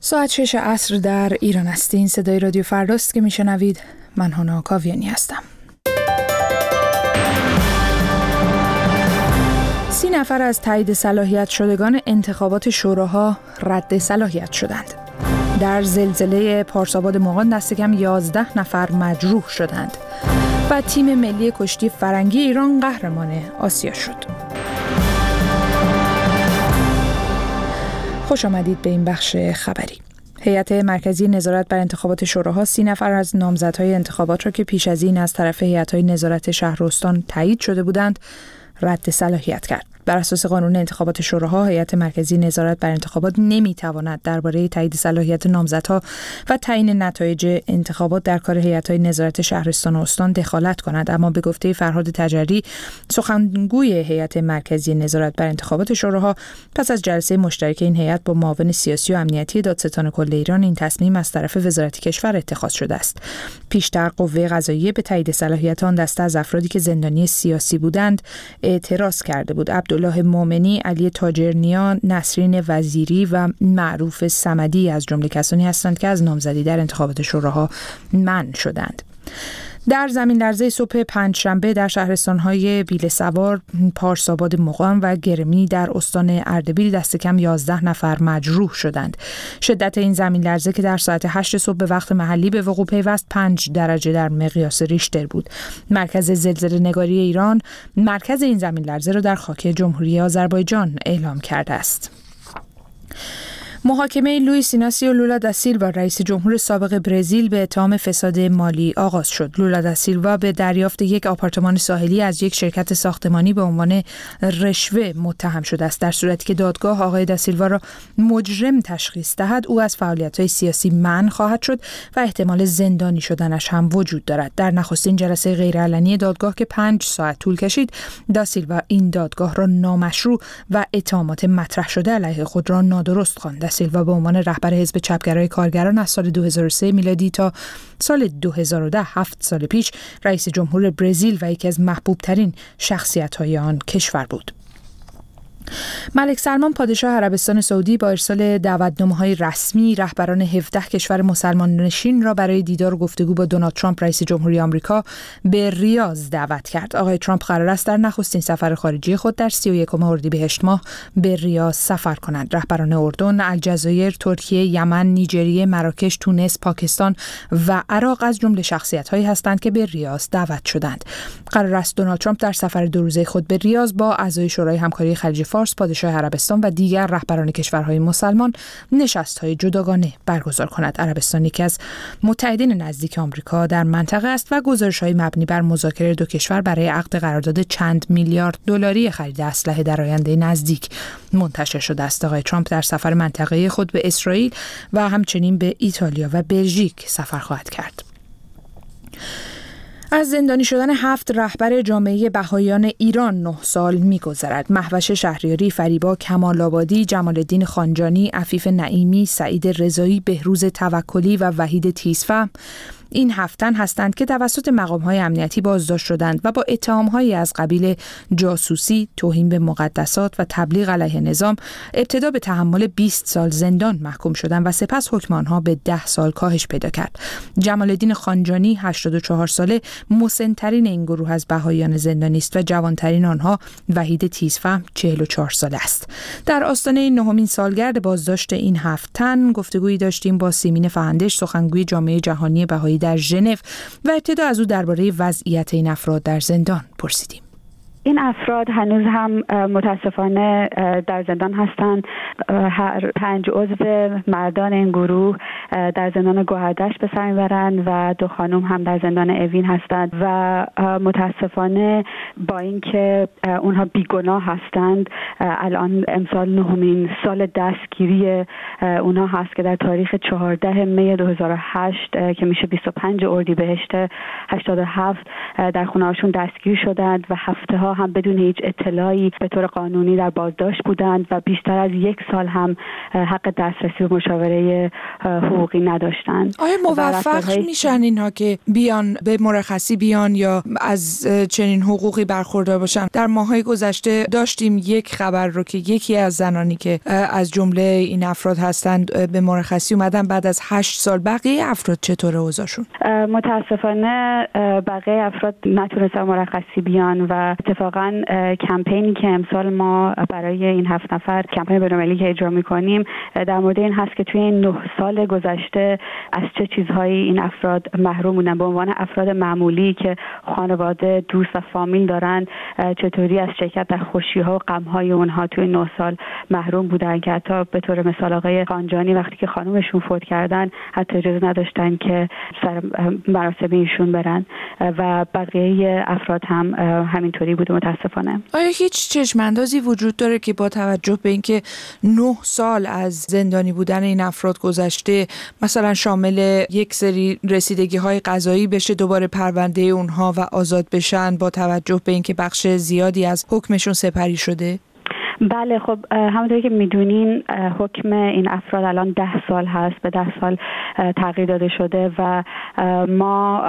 ساعت 6 عصر در ایران است. این صدای رادیو فرداست که میشنوید. من هانا کاویانی هستم. 30 نفر از تایید صلاحیت شدگان انتخابات شوراها رد صلاحیت شدند. در زلزله پارساباد مغان دست کم 11 نفر مجروح شدند و تیم ملی کشتی فرنگی ایران قهرمان آسیا شد. خوش آمدید به این بخش خبری. هیئت مرکزی نظارت بر انتخابات شوراها 30 نفر از نامزدهای انتخابات را که پیش از این از طرف هیئت‌های نظارت شهر و استان تایید شده بودند رد صلاحیت کرد. بر اساس قانون انتخابات شوراها، هیئت مرکزی نظارت بر انتخابات نمی‌تواند درباره تایید صلاحیت نامزدها و تعیین نتایج انتخابات در کار هیئت‌های نظارت شهرستان و استان دخالت کند. اما به گفته فرهاد تجری، سخنگوی هیئت مرکزی نظارت بر انتخابات شوراها، پس از جلسه مشترک این هیئت با معاون سیاسی و امنیتی دادستان کل ایران، این تصمیم از طرف وزارت کشور اتخاذ شده است. پیشتر قوه قضاییه به تایید صلاحیت آن دسته از افرادی که زندانی سیاسی بودند اعتراض کرده بود. عبدالله مومنی، علی تاجرنیا، نسرین وزیری و معروف صمدی از جمله کسانی هستند که از نامزدی در انتخابات شوراها منع شدند. در زمین لرزه صبح پنجشنبه در شهرستان‌های بیله‌سوار، پارساباد مغان و گرمی در استان اردبیل دست کم 11 نفر مجروح شدند. شدت این زمین لرزه که در ساعت 8 صبح به وقت محلی به وقوع پیوست 5 درجه در مقیاس ریشتر بود. مرکز زلزله‌نگاری ایران مرکز این زمین لرزه را در خاک جمهوری آذربایجان اعلام کرده است. محاکمه لوئیس ایناسیو لولا دا سیلوا، رئیس جمهور سابق برزیل، به اتهام فساد مالی آغاز شد. لولا دا سیلوا به دریافت یک آپارتمان ساحلی از یک شرکت ساختمانی به عنوان رشوه متهم شده است. در صورتی که دادگاه آقای دا سیلوا را مجرم تشخیص دهد، او از فعالیت‌های سیاسی منع خواهد شد و احتمال زندانی شدنش هم وجود دارد. در نخستین جلسه غیرعلنی دادگاه که 5 ساعت طول کشید، دا سیلوا این دادگاه را نامشروع و اتهامات مطرح شده علیه خود را نادرست خواند. سیلوا به عنوان رهبر حزب چپگرای کارگران از سال 2003 میلادی تا سال 2010، 7 سال پیش، رئیس جمهور برزیل و یکی از محبوب ترین شخصیت‌های آن کشور بود. ملک سلمان پادشاه عربستان سعودی با ارسال دعوتنامه‌های رسمی رهبران 17 کشور مسلمان نشین را برای دیدار و گفتگو با دونالد ترامپ رئیس جمهوری آمریکا به ریاض دعوت کرد. آقای ترامپ قرار است در نخستین سفر خارجی خود در 31 اردیبهشت ماه به ریاض سفر کنند. رهبران اردن، الجزایر، ترکیه، یمن، نیجریه، مراکش، تونس، پاکستان و عراق از جمله شخصیت‌هایی هستند که به ریاض دعوت شدند. قرار است دونالد ترامپ در سفر 2 روزه خود به ریاض با اعضای شورای همکاری خلیج فارس، پادشاه عربستان و دیگر رهبران کشورهای مسلمان نشست‌های جداگانه برگزار کند. عربستان یکی از متحدین نزدیک آمریکا در منطقه است و گزارش‌های مبنی بر مذاکره دو کشور برای عقد قرارداد چند میلیارد دلاری خرید اسلحه در آینده نزدیک منتشر شده است. آقای ترامپ در سفر منطقه‌ای خود به اسرائیل و همچنین به ایتالیا و بلژیک سفر خواهد کرد. از زندانی شدن 7 رهبر جامعه بهائیان ایران 9 سال می‌گذرد. مهوش شهریاری، فریبا کمال‌آبادی، جمال الدین خانجانی، عفیف نعیمی، سعید رضایی، بهروز توکلی و وحید تیزفهم این 7 تن هستند که توسط مقام‌های امنیتی بازداشت شدند و با اتهام‌هایی از قبیل جاسوسی، توهین به مقدسات و تبلیغ علیه نظام ابتدا به تحمل 20 سال زندان محکوم شدند و سپس حکم آنها به 10 سال کاهش پیدا کرد. جمال الدین خانجانی 84 ساله مسن‌ترین این گروه از بهائیان زندانی است و جوان‌ترین آنها وحید تیزفهم 44 ساله است. در آستانه 9مین سالگرد بازداشت این 7 تن گفتگویی داشتیم با سیمین فهندش، سخنگوی جامعه جهانی بهایی در ژنو، و ابتدا از او درباره وضعیت این افراد در زندان پرسیدیم. این افراد هنوز هم متاسفانه در زندان هستند. هر 5 عضو مردان این گروه در زندان گوهردشت به سر میبرند و 2 خانم هم در زندان اوین هستند و متاسفانه با اینکه اونها بیگناه هستند، الان امسال 9مین سال دستگیری اونها هست که در تاریخ 14 می 2008 که میشه 25 اردیبهشت 87 در خونه‌هاشون دستگیر شدند و هفته ها اینها هم بدون هیچ اطلاعی به طور قانونی در بازداشت بودند و بیشتر از 1 سال هم حق دسترسی به مشاوره حقوقی نداشتند. آیا موفق میشن اینها که بیان به مرخصی بیان یا از چنین حقوقی برخوردار باشن؟ در ماه‌های گذشته داشتیم یک خبر رو که یکی از زنانی که از جمله این افراد هستند به مرخصی اومدن بعد از 8 سال. بقیه افراد چطور اوضاعشون؟ متاسفانه بقیه افراد نتونستن مرخصی بیان و اتفاقا کمپینی که امسال ما برای این 7 نفر کمپین بین‌المللی که اجرا می‌کنیم در مورد این هست که توی این 9 سال گذشته از چه چیزهایی این افراد محروم بودن. به عنوان افراد معمولی که خانواده، دوست و فامیل دارن چطوری از شرکت در خوشی‌ها و غم‌های اونها توی 9 سال محروم بودن که حتی به طور مثال آقای قانجانی وقتی که خانومشون فوت کردن حتی اجازه نداشتن که سر مراسم ایشون برن و بقیه افراد هم همینطوری بوده متاسفانه. آیا هیچ چشم‌اندازی وجود داره که با توجه به اینکه 9 سال از زندانی بودن این افراد گذشته مثلا شامل یک سری رسیدگی‌های قضایی بشه دوباره پرونده اونها و آزاد بشن با توجه به اینکه بخش زیادی از حکمشون سپری شده؟ بله، خب همونطوری که میدونین حکم این افراد الان 10 سال هست، به 10 سال تغییر داده شده و ما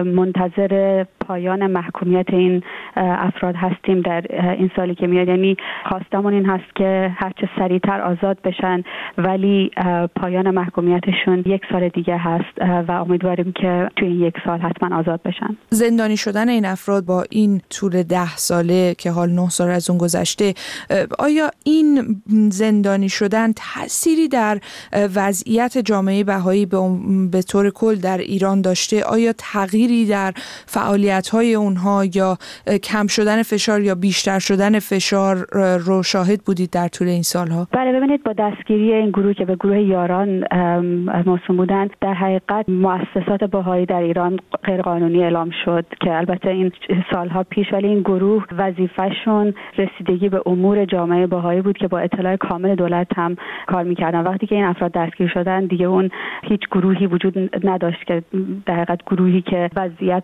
منتظر پایان محکومیت این افراد هستیم در این سالی که میاد. یعنی خواستمون این هست که هرچه سریعتر آزاد بشن ولی پایان محکومیتشون 1 سال دیگه هست و امیدواریم که توی این 1 سال حتما آزاد بشن. زندانی شدن این افراد با این طول 10 ساله که حال 9 سال از اون گذشته، آیا این زندانی شدن تأثیری در وضعیت جامعه بهایی به طور کل در ایران داشته؟ آیا تغییری در فعالیت‌های اونها یا کم شدن فشار یا بیشتر شدن فشار رو شاهد بودید در طول این سالها؟ بله، ببینید با دستگیری این گروه که به گروه یاران موسوم بودن در حقیقت مؤسسات بهایی در ایران غیرقانونی اعلام شد که البته این سالها پیش، ولی این گروه وظیفه‌شون رسیدگی به امور جامعه بهایی بود که با اطلاع کامل دولت هم کار می‌کردن. وقتی که این افراد دستگیر شدن دیگه اون هیچ گروهی وجود نداشت که در حقیقت گروهی که وضعیت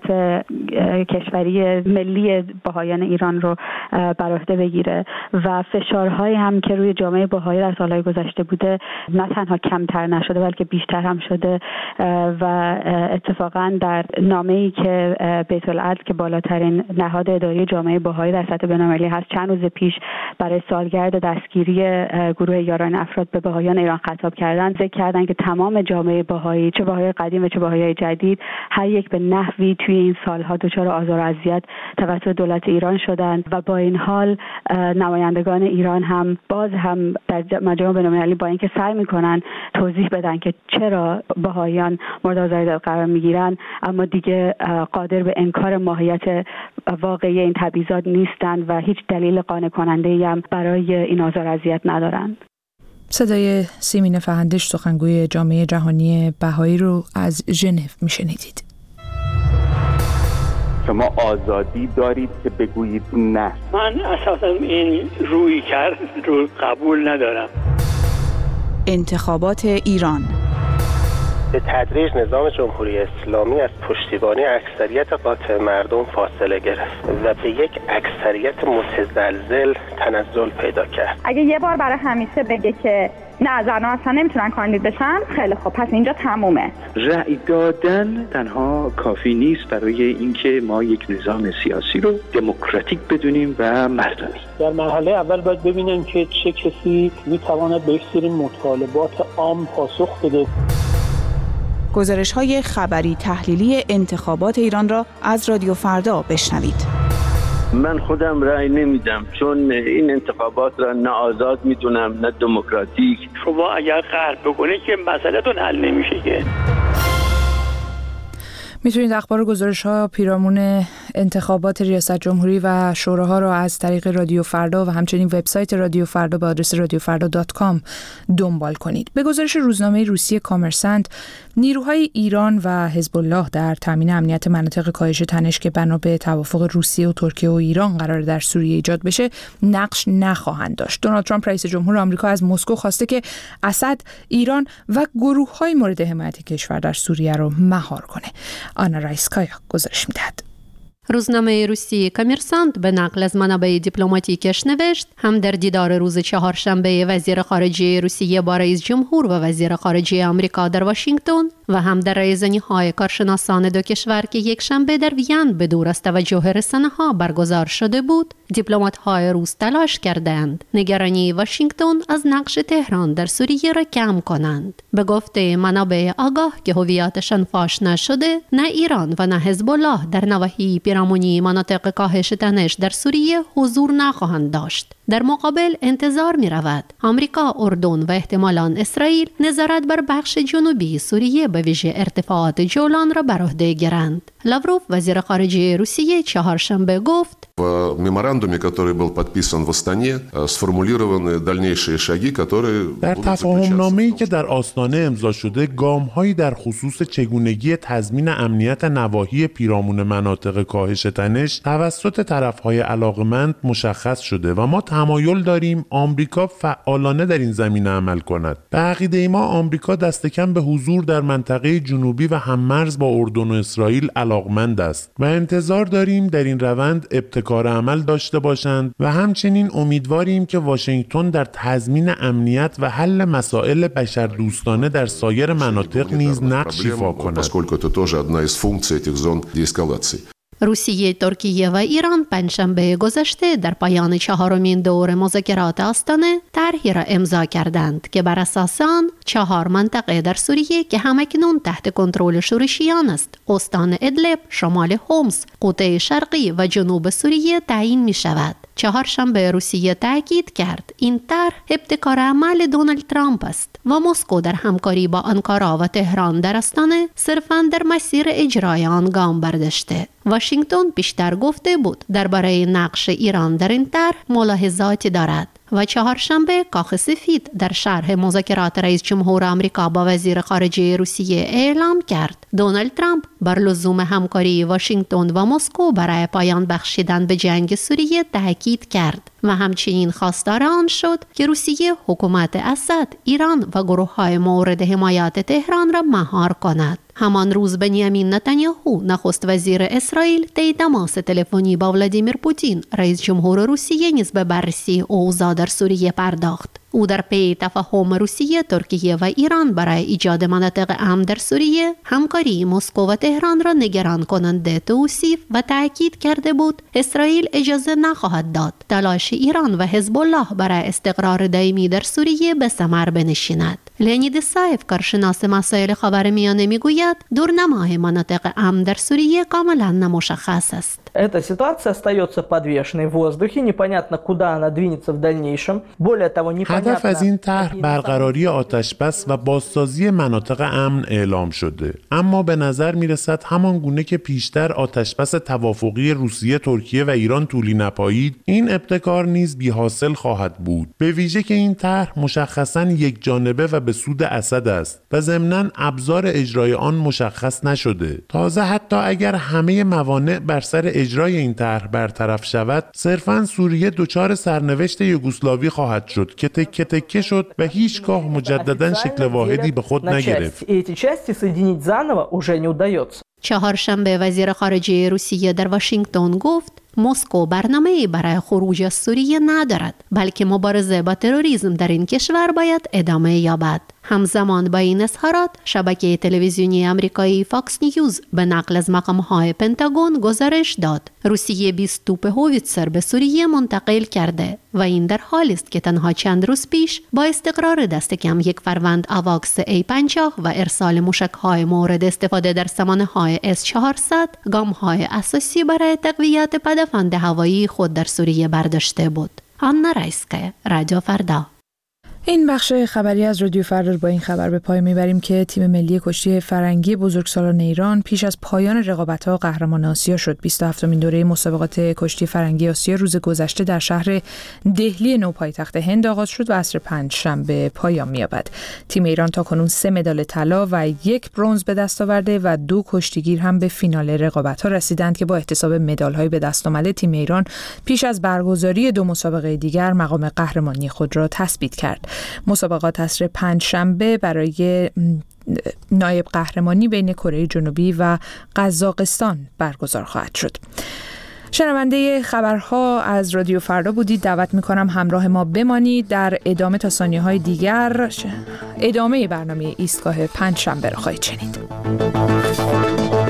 کشوری ملی بهایان ایران رو بر عهده بگیره و فشارهایی هم که روی جامعه بهایی در سالهای گذشته بوده نه تنها کمتر نشده بلکه بیشتر هم شده و اتفاقا در نامه‌ای که بیت العدل که بالاترین نهاد اداری جامعه بهایی در سطح بین‌المللی هست چند روز پیش برای سالگرد دستگیری گروه یاران افراد به بهایان ایران خطاب کردن، ذکر کردن که تمام جامعه بهایی، چه بهایی قدیم و چه بهایی جدید، هر یک به نحوی توی این سالها دچار آزار و اذیت توسط دولت ایران شدند و با این حال نمایندگان ایران هم باز هم در مجامع بین‌المللی با اینکه سعی می‌کنن توضیح بدن که چرا بهایان مورد آزار قرار می‌گیرن اما دیگه قادر به انکار ماهیت واقعی این تبعیضات نیستند و هیچ دلیل قانع کننده‌ای هم برای این آزار اذیت ندارند. صدای سیمین فهندش سخنگوی جامعه جهانی بهایی رو از ژنو میشنیدید. شما آزادی دارید که بگویید نه. من اساسا این روی کرد رو قبول ندارم. انتخابات ایران به تدریج نظام جمهوری اسلامی از پشتیبانی اکثریت قاطع مردم فاصله گرفت و به یک اکثریت متزلزل تنزل پیدا کرد. اگه یه بار برای همیشه بگه که نه زن‌ها اصلا نمیتونن کاندید بشن، خیلی خب پس اینجا تمومه. رأی دادن تنها کافی نیست برای اینکه ما یک نظام سیاسی رو دموکراتیک بدونیم و مردمی. در مرحله اول باید ببینیم که چه کسی میتواند به یک سری مطالبات عام پاسخ بده. گزارش‌های خبری تحلیلی انتخابات ایران را از رادیو فردا بشنوید. من خودم رأی نمیدم چون این انتخابات را نه آزاد میدونم نه دموکراتیک. شما اگر قهر بکنید که مسئله‌تون حل نمیشه که. میتونید اخبار و گزارش‌ها پیرامون انتخابات ریاست جمهوری و شوراها را از طریق رادیو فردا و همچنین وبسایت رادیو فردا با آدرس radiofarda.com دنبال کنید. به گزارش روزنامه روسی کامرسنت، نیروهای ایران و حزب الله در تامین امنیت مناطق کاهش تنش که بنا به توافق روسیه و ترکیه و ایران قرار در سوریه ایجاد بشه نقش نخواهند داشت. دونالد ترامپ رئیس جمهور آمریکا از مسکو خواسته که اسد، ایران و گروه‌های مورد حمایت کشور در سوریه را مهار کنه. آنا رایسکایا گزارش می‌دهد. روزنامه روسی کامرسانت به نقل از منابع دیپلماتیکش نوشت هم در دیدار روز چهارشنبه وزیر خارجه روسیه با رئیس جمهور و وزیر خارجه آمریکا در واشنگتن و هم در رایزنی‌های کارشناسان دو کشور که یک شنبه در وین به دور از توجه رسانه‌ها برگزار شده بود، دیپلمات‌های روس تلاش کردند نگرانی واشنگتن از نقش تهران در سوریه را کم کنند. به گفته منابع آگاه که هویتشان فاش نشده، نه ایران و نه حزب الله در نواحی پیرامونی مناطق کاهش تنش در سوریه حضور نخواهند داشت. در مقابل انتظار می رود آمریکا، اردن و احتمالاً اسرائیل نظارت بر بخش جنوبی سوریه به ویژه ارتفاعات جولان را بر عهده گیرند. لاوروف وزیر خارجه روسیه چهارشنبه گفت В меморандуме, который был подписан в Астане, сформулированы дальнейшие шаги, которые در تفاهم‌نامه‌ای که در آستانه امضا شده، گام‌هایی در خصوص چگونگی تضمین امنیت نواحی پیرامون مناطق کاهش تنش توسط طرف‌های علاقه‌مند مشخص شده و ما تمایل داریم آمریکا فعالانه در این زمینه عمل کند. به عقیده ما آمریکا دست کم به حضور در منطقه جنوبی و هممرز با اردن و اسرائیل علاقمند است و انتظار داریم در این روند ابتکار عمل داشته باشند و همچنین امیدواریم که واشنگتن در تضمین امنیت و حل مسائل بشردوستانه در سایر مناطق نیز نقش ایفا کند. روسیه، ترکیه و ایران پنجشنبه گذشته در پایان چهارمین دور مذاکرات آستانه طرحی را امضا کردند که بر اساس آن 4 منطقه در سوریه که همکنون تحت کنترل شورشیان است، استان ادلب، شمال حمص، قوطه شرقی و جنوب سوریه تعیین می شود. چهارشنبه روسیه تاکید کرد این طرح ابتکار عمل دونالد ترامپ است و مسکو در همکاری با آنکارا و تهران در استانه صرفاً در مسیر اجرای آن گام برداشته. واشنگتن پیشتر گفته بود درباره نقش ایران در این طرح ملاحظاتی دارد و چهارشنبه کاخ سفید در شرح مذاکرات رئیس جمهور آمریکا با وزیر خارجه روسیه اعلام کرد دونالد ترامپ بر لزوم همکاری واشنگتن و مسکو برای پایان بخشیدن به جنگ سوریه تاکید کرد و همچنین خواستار آن شد که روسیه حکومت اسد، ایران و گروه‌های مورد حمایت تهران را مهار کند. همان روز بنیامین نتانیاهو نخست وزیر اسرائیل طی تماس تلفنی با ولادیمیر پوتین رئیس جمهور روسیه نیز به بررسی اوضاع در سوریه پرداخت. او در پی تفاهم روسیه، ترکیه و ایران برای ایجاد مناطق امن در سوریه همکاری مسکو و تهران را نگران کننده توصیف و تاکید کرده بود اسرائیل اجازه نخواهد داد تلاش ایران و حزب الله برای استقرار دائمی در سوریه به ثمر بنشیند. لئونید سایف کارشناس مسائل خاورمیانه میگوید دورنمای مناطق امن در سوریه کاملا نامشخص است. Эта ситуация остается подвешенной в воздухе, непонятно куда она двинется в дальнейшем. Более того, непонятно. هدف از این طرح برقراری آتش‌بس و بازسازی مناطق امن اعلام شده، اما به نظر میرسد همان گونه که پیشتر آتش‌بس توافقی روسیه، ترکیه و ایران طولی نپایید، این ابتکار نیز بی‌حاصل خواهد بود. به ویژه که این طرح مشخصاً یک جانبه و به سود اسد است و ضمناً ابزار اجرای آن مشخص نشده. تازه حتی اگر همه موانع بر سر اجرای این طرح برطرف شود، صرفاً سوریه دچار سرنوشت یوگسلاوی خواهد شد که تکه تکه شد و هیچگاه مجدداً شکل واحدی به خود نگرفت. چهارشنبه وزیر خارجه روسیه در واشنگتن گفت مسکو برنامه‌ای برای خروج از سوریه ندارد، بلکه مبارزه با تروریسم در این کشور باید ادامه یابد. همزمان با این اظهارات، شبکه تلویزیونی آمریکایی فاکس نیوز به نقل از مقام‌های پنتاگون گزارش داد روسیه 20 توپ هویتزر به سوریه منتقل کرده و این در حالی است که تنها چند روز پیش با استقرار دست کم 1 فروند آواکس A50 و ارسال موشک‌های مورد استفاده در سامانه‌های S-400 گام‌های اساسی برای تقویت پدافند هوایی خود در سوریه برداشته بود. آنا رایسکه، رادیو فردا. این بخش خبری از رادیو فردا با این خبر به پای میبریم که تیم ملی کشتی فرنگی بزرگسالان ایران پیش از پایان رقابت‌ها قهرمان آسیا شد. 27مین دوره مسابقات کشتی فرنگی آسیا روز گذشته در شهر دهلی نوپایتخت هند آغاز شد و عصر پنجشنبه پایان می‌یابد. تیم ایران تاکنون 3 مدال طلا و 1 برنز به دست آورده و 2 کشتیگیر هم به فینال رقابت‌ها رسیدند که با احتساب مدال‌های به دست آمده تیم ایران پیش از برگزاری 2 مسابقه دیگر مقام قهرمانی خود را تثبیت کرد. مسابقات عصر پنجشنبه برای نایب قهرمانی بین کره جنوبی و قزاقستان برگزار خواهد شد. شنونده خبرها از رادیو فردا بودید. دعوت میکنم همراه ما بمانید. در ادامه تا ثانیه‌های دیگر ادامه برنامه ایستگاه پنجشنبه را خواهید شنید.